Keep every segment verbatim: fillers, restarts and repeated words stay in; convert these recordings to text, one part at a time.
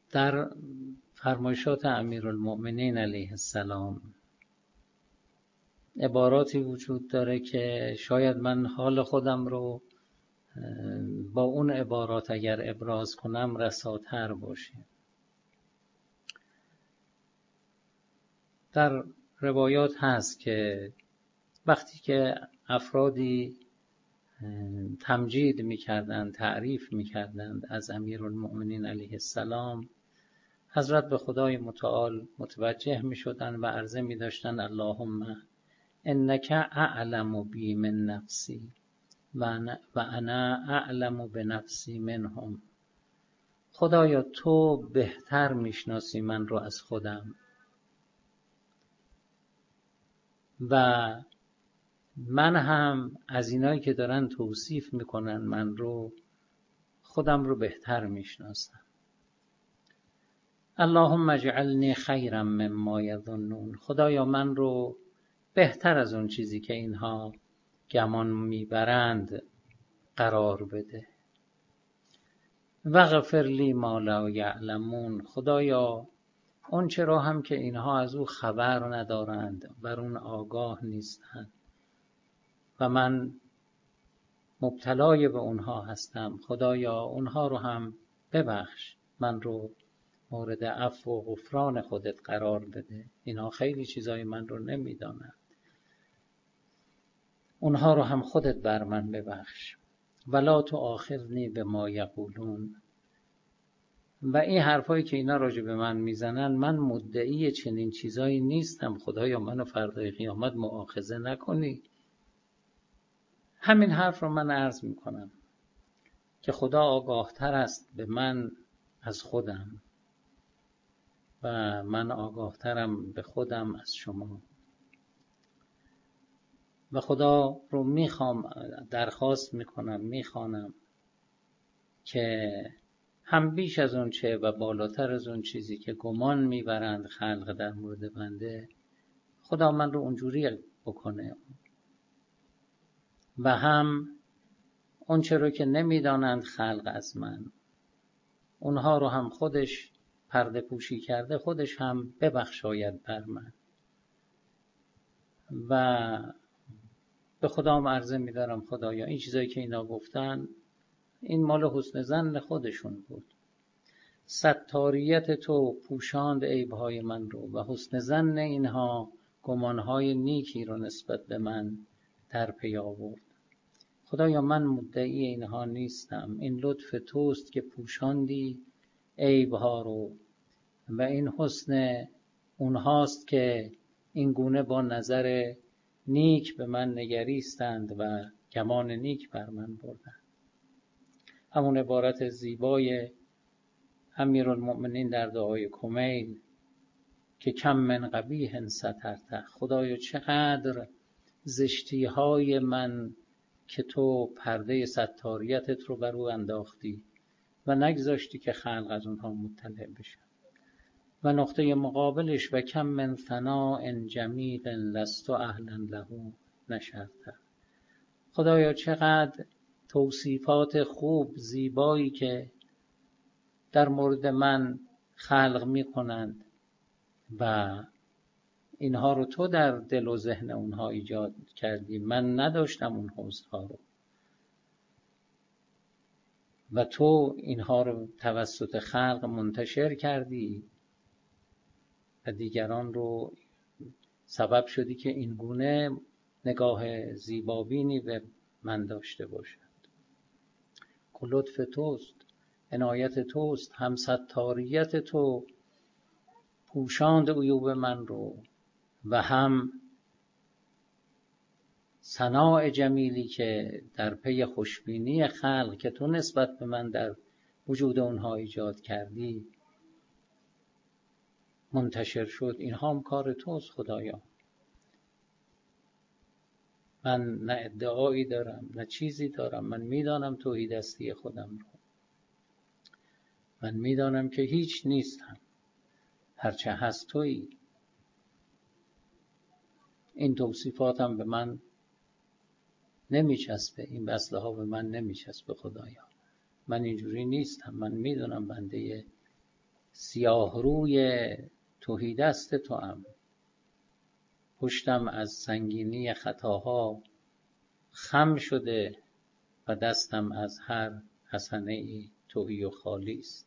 در فرمایشات امیرالمؤمنین علیه السلام عباراتی وجود داره که شاید من حال خودم رو با اون عبارات اگر ابراز کنم رساتر باشه. در روایات هست که وقتی که افرادی تمجید می‌کردند، تعریف می‌کردند از امیرالمؤمنین علیه السلام، حضرت به خدای متعال متوجه می‌شدند و عرضه می‌داشتند اللهم انک اعلم بی من نفسی و انا اعلم بنفسی منهم. خدایا تو بهتر میشناسی من رو از خودم و من هم از اینایی که دارن توصیف میکنن من رو خودم رو بهتر میشناسم. اللهم اجعلنی خیرا مما یظنون. خدایا من رو بهتر از اون چیزی که اینها گمان میبرند قرار بده. وغفر لی ما لا یعلمون. خدایا اون چرا هم که اینها از او خبر ندارند، بر اون آگاه نیستند و من مبتلای به اونها هستم، خدایا اونها رو هم ببخش، من رو مورد عفو و غفران خودت قرار بده. اینها خیلی چیزای من رو نمیدانند، اونها رو هم خودت بر من ببخش. ولا تؤاخذنی بما یقولون. و این حرفایی که اینا راجع به من میزنن، من مدعی چنین چیزایی نیستم، خدایا منو فردای قیامت مؤاخذه نکنی. همین حرف رو من عرض میکنم که خدا آگاه تر است به من از خودم و من آگاه ترم به خودم از شما. و خدا رو میخوام، درخواست میکنم، میخوانم که هم بیش از اون چه و بالاتر از اون چیزی که گمان میبرند خلق در مورد بنده، خدا من رو اونجوری بکنه و هم اون چه رو که نمیدانند خلق از من، اونها رو هم خودش پرده پوشی کرده، خودش هم ببخشاید بر من. و به خدام عرضه می‌دارم خدایا این چیزایی که اینا گفتن این مال حسن ظن خودشون بود. ستاریت تو پوشاند عیب‌های من رو و حسن ظن اینها گمانهای نیکی رو نسبت به من در پی آورد. خدایا من مدعی اینها نیستم، این لطف توست که پوشاندی عیب‌ها رو و این حسن اونهاست که این گونه با نظر نیک به من نگریستند و گمان نیک بر من بردند. همون عبارت زیبای امیرالمؤمنین در دعای کمیل که کم من قبیح سترته. خدایا چقدر زشتی های من که تو پرده ستاریتت رو بر او انداختی و نگذاشتی که خلق از اونها مطلع بشن. و نقطه مقابلش و کم من ثناء جمیل لست اهلا له نشرته. خدایا چقدر توصیفات خوب زیبایی که در مورد من خلق می کنند و اینها رو تو در دل و ذهن اونها ایجاد کردی، من نداشتم اون حسن‌ها رو و تو اینها رو توسط خلق منتشر کردی و دیگران رو سبب شدی که این گونه نگاه زیبابینی به من داشته باشند. که لطف توست، عنایت توست، هم ستاریت تو پوشاند عیوب من رو و هم ثناء جمیلی که در پی خوشبینی خلق که تو نسبت به من در وجود اونها ایجاد کردی منتشر شد. اینها هم کار توست خدایا. من نه ادعایی دارم نه چیزی دارم، من میدانم توحیدستی خودم رو، من میدانم که هیچ نیستم، هرچه هست تویی. این توصیفاتم به من نمیچسبه، این وصله ها به من نمیچسبه خدایا. من اینجوری نیستم، من میدونم بنده سیاه روی تهیدست توام، پشتم از سنگینی خطاها خم شده و دستم از هر حسنه ای تهی و خالی است.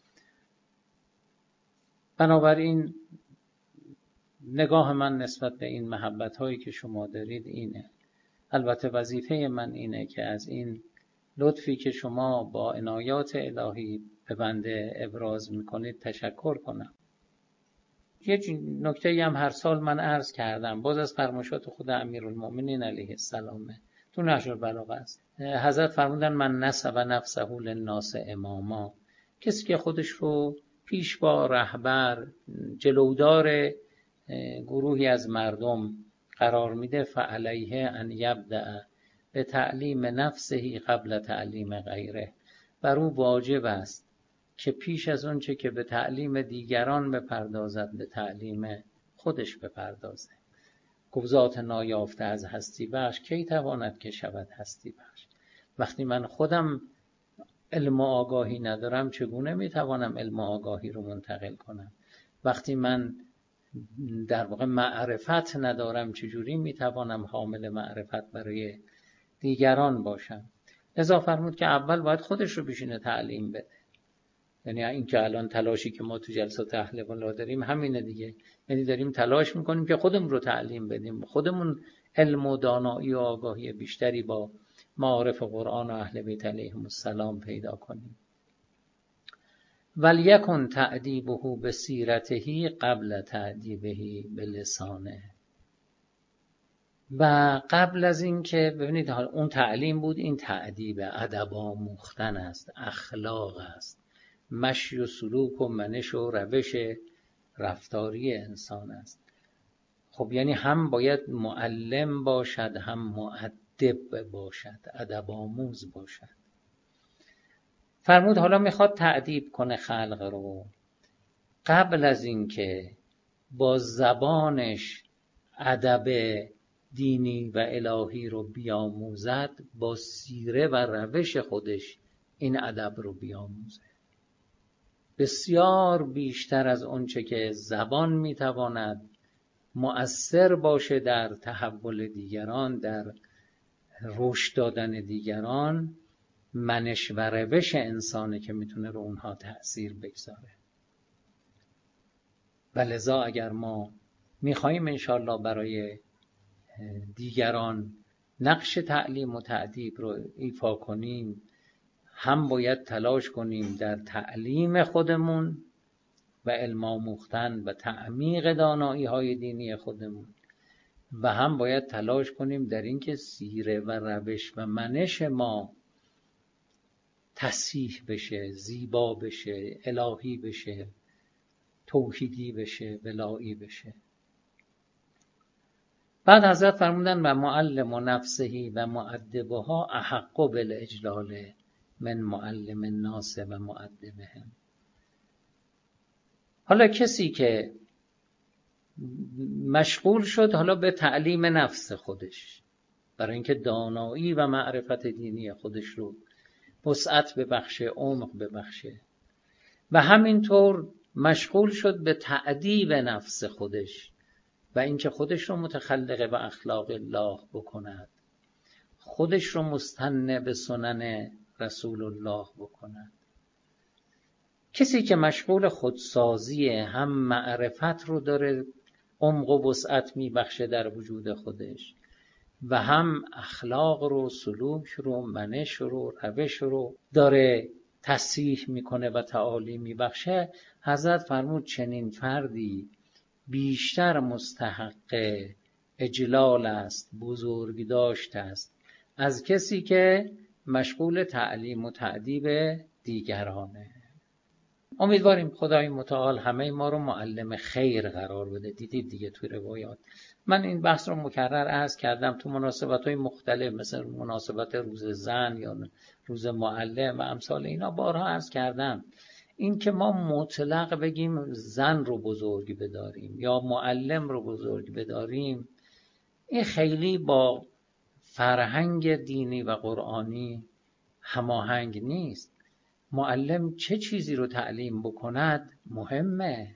بنابراین نگاه من نسبت به این محبت هایی که شما دارید اینه. البته وظیفه من اینه که از این لطفی که شما با عنایات الهی به بنده ابراز میکنید تشکر کنم. یه نکته هم هر سال من عرض کردم، باز از فرمایشات خود امیرالمؤمنین علیه السلام تو نهج البلاغه است. حضرت فرمودن من نسب نفسه للناس اماما، کسی که خودش رو پیشوا، رهبر، جلودار گروهی از مردم قرار میده، فعلیه ان یبدأ به تعلیم نفسه قبل تعلیم غیره، بر او واجب است که پیش از اون چه که به تعلیم دیگران بپردازد به تعلیم خودش بپردازه. گفت ذات نایافته از هستی بخش کی تواند که شود هستی بخش. وقتی من خودم علم و آگاهی ندارم چگونه میتوانم علم و آگاهی رو منتقل کنم؟ وقتی من در واقع معرفت ندارم چجوری میتوانم حامل معرفت برای دیگران باشم؟ لذا فرمود که اول باید خودش رو بشینه تعلیم بده. یعنی این که الان تلاشی که ما تو جلسات اهل بالا داریم همینه دیگه، یعنی داریم تلاش میکنیم که خودمون رو تعلیم بدیم، خودمون علم و دانایی و آگاهی بیشتری با معارف قرآن و اهل بیت علیهم السلام پیدا کنیم. ولیکن تأدیبه بسیرته قبل تأدیبه بلسانه. و قبل از این که ببینید اون تعلیم بود، این تأدیب، ادب آموختن است، اخلاق است، مشی و سلوک و منش و روش رفتاری انسان است. خب یعنی هم باید معلم باشد هم مؤدب باشد، ادب آموز باشد. فرمود حالا میخواد تأدیب کنه خلق رو، قبل از این که با زبانش ادب دینی و الهی رو بیاموزد، با سیره و روش خودش این ادب رو بیاموزه. بسیار بیشتر از اونچه که زبان میتواند مؤثر باشه در تحول دیگران، در رشد دادن دیگران، منش و روش انسانه که میتونه رو اونها تأثیر بگذاره. و لذا اگر ما میخواییم انشالله برای دیگران نقش تعلیم و تأدیب رو ایفا کنیم، هم باید تلاش کنیم در تعلیم خودمون و علم آموختن و تعمیق دانایی های دینی خودمون، و هم باید تلاش کنیم در اینکه سیره و روش و منش ما تصحیح بشه، زیبا بشه، الهی بشه، توحیدی بشه، ولایی بشه. بعد حضرت فرمودن و معلم و نفسهی و مؤدبها احق بالاجلال من معلم الناس و مؤدبهم. حالا کسی که مشغول شد حالا به تعلیم نفس خودش، برای اینکه دانایی و معرفت دینی خودش رو وسعت ببخشه، عمق ببخشه، و همینطور مشغول شد به تأدیب نفس خودش و اینکه خودش رو متخلق به اخلاق الله بکند، خودش رو مستنه به سنن رسول الله بکند. کسی که مشغول خودسازیه، هم معرفت رو داره عمق و وسعت میبخشه در وجود خودش و هم اخلاق رو، سلوک رو، منش رو، روش رو داره تصحیح میکنه و تعالی میبخشه، حضرت فرمود چنین فردی بیشتر مستحق اجلال است، بزرگ داشت است از کسی که مشغول تعلیم و تأدیب دیگرانه. امیدواریم خدای متعال همه ما رو معلم خیر قرار بده. دیدید دیگه توی روایات من این بحث رو مکرر عرض کردم تو مناسبت‌های مختلف، مثل مناسبت روز زن یا روز معلم و امثال اینا بارها عرض کردم. این که ما مطلق بگیم زن رو بزرگ بداریم یا معلم رو بزرگ بداریم، این خیلی با فرهنگ دینی و قرآنی هماهنگ نیست. معلم چه چیزی رو تعلیم بکند مهمه.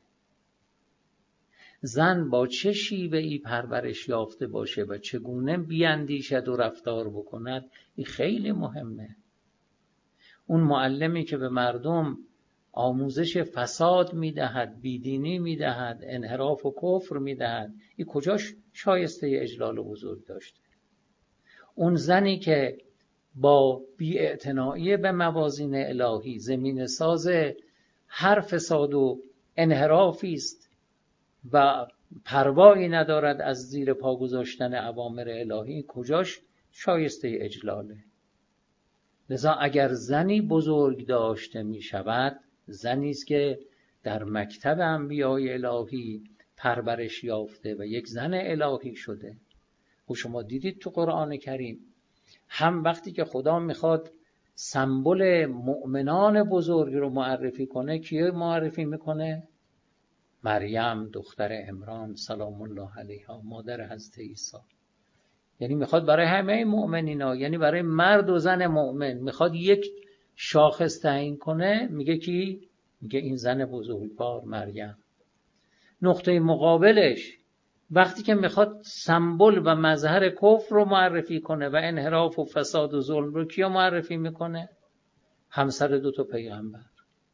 زن با چه شیوه‌ای پرورش یافته باشه و چگونه بیاندیشد و رفتار بکند این خیلی مهمه. اون معلمی که به مردم آموزش فساد میدهد، بیدینی میدهد، انحراف و کفر میدهد، این کجاش شایسته اجلال و بزرگ داشته؟ اون زنی که با بی‌اعتنایی به موازین الهی زمین ساز هر فساد و انحرافی است و پروایی ندارد از زیر پا گذاشتن اوامر الهی، کجاش شایسته اجلاله؟ لذا اگر زنی بزرگ داشته می شود، زنی است که در مکتب انبیای الهی پرورش یافته و یک زن الهی شده. و شما دیدید تو قرآن کریم هم وقتی که خدا میخواد سمبل مؤمنان بزرگ رو معرفی کنه، کیه معرفی میکنه؟ مریم دختر عمران سلام الله علیها، مادر حضرت عیسی. یعنی میخواد برای همه مؤمنینا، یعنی برای مرد و زن مؤمن میخواد یک شاخص تعیین کنه، میگه کی؟ میگه این زن بزرگوار مریم. نقطه مقابلش وقتی که میخواد سمبل و مظهر کفر رو معرفی کنه و انحراف و فساد و ظلم رو کیا معرفی میکنه؟ همسر دو تا پیغمبر.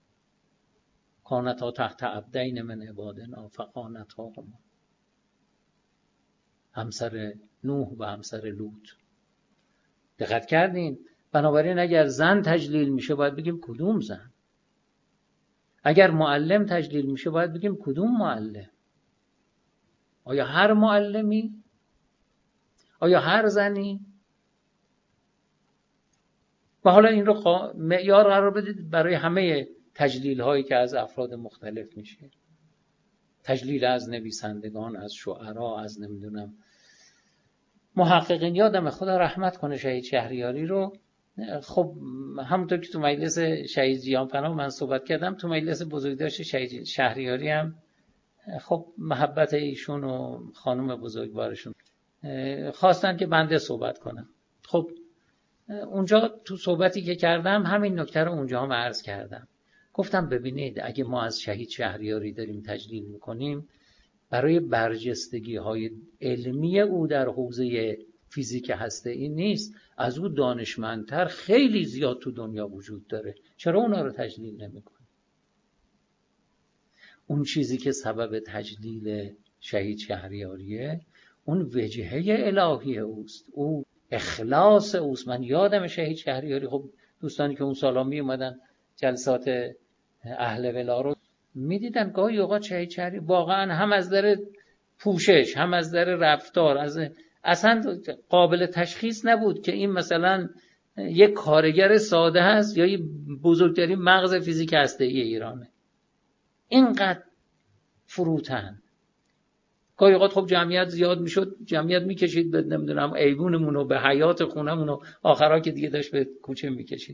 کانتا تحت عبدین من عبادنا فخانتاهما، همسر نوح و همسر لوط. دقت کردین؟ بنابراین اگر زن تجلیل میشه باید بگیم کدوم زن؟ اگر معلم تجلیل میشه باید بگیم کدوم معلم؟ آیا هر معلمی؟ آیا هر زنی؟ و حالا این رو معیار قرار بدید برای همه تجلیل هایی که از افراد مختلف میشه. تجلیل از نویسندگان، از شعرا، از نمیدونم محققین. یادم خدا رحمت کنه شهید شهریاری رو، خب همونطور که تو مجلس شهید جیانفنا من صحبت کردم، تو مجلس بزرگداشت شهید شهریاری هم خب محبت ایشون و خانم بزرگوارشون خواستن که بنده صحبت کنم. خب اونجا تو صحبتی که کردم همین نکته رو اونجا هم عرض کردم. گفتم ببینید اگه ما از شهید شهریاری داریم تجلیل میکنیم برای برجستگی های علمی او در حوزه فیزیک هسته‌ای نیست، از او دانشمندتر خیلی زیاد تو دنیا وجود داره. چرا اونا رو تجلیل نمیکنیم؟ اون چیزی که سبب تجلیل شهید شهریاریه اون وجهه الهی اوست، او اخلاص اوست. من یادم شهید شهریاری، خب دوستانی که اون سالا می اومدن جلسات اهل ولا رو میدیدن، گاهی اوقات شهید شهریاری واقعا هم از در پوشش هم از در رفتار از اصلا قابل تشخیص نبود که این مثلا یک کارگر ساده هست یا بزرگترین مغز فیزیک هسته‌ای ایرانه. اینقدر فروتن. گاهی اوقات خب جمعیت زیاد میشد، جمعیت میکشید به نمیدونم ایوونمون و به حیات خونمون و آخرها که دیگه داشت به کوچه میکشید.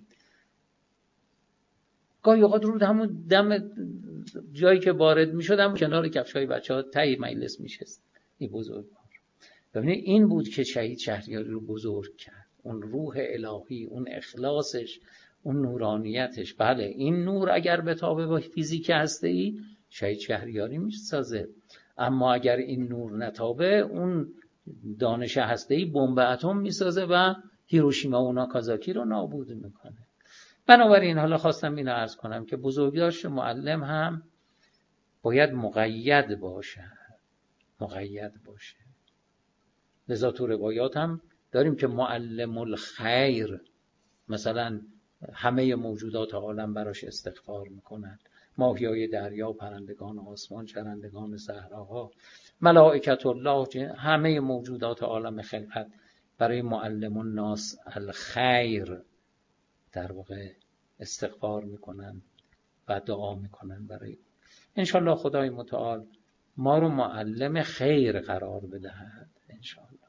گاهی اوقات رو همون دم جایی که وارد میشد هم کنار کفشای بچه‌ها تای مجلس میشست. این بزرگوار. ببینید این بود که شهید شهریاری رو بزرگ کرد. اون روح الهی، اون اخلاصش، اون نورانیتش. بله این نور اگر بتابه با فیزیک هسته‌ای شهید شهریاری میسازه، اما اگر این نور نتابه اون دانش هسته‌ای بمب اتم میسازه و هیروشیما و ناکازاکی رو نابود میکنه. بنابراین حالا خواستم اینو عرض کنم که بزرگداشت معلم هم باید مقید باشه، مقید باشه. لذا تو روایات هم داریم که معلم الخیر، مثلا همه موجودات عالم براش استغفار میکنن، ماهیای دریا، پرندگان آسمان، چرندگان صحراها، ملائکت الله، همه موجودات عالم خلقت برای معلم الناس الخیر در واقع استغفار میکنن و دعا میکنن برای. انشالله خدای متعال ما رو معلم خیر قرار بدهد انشالله.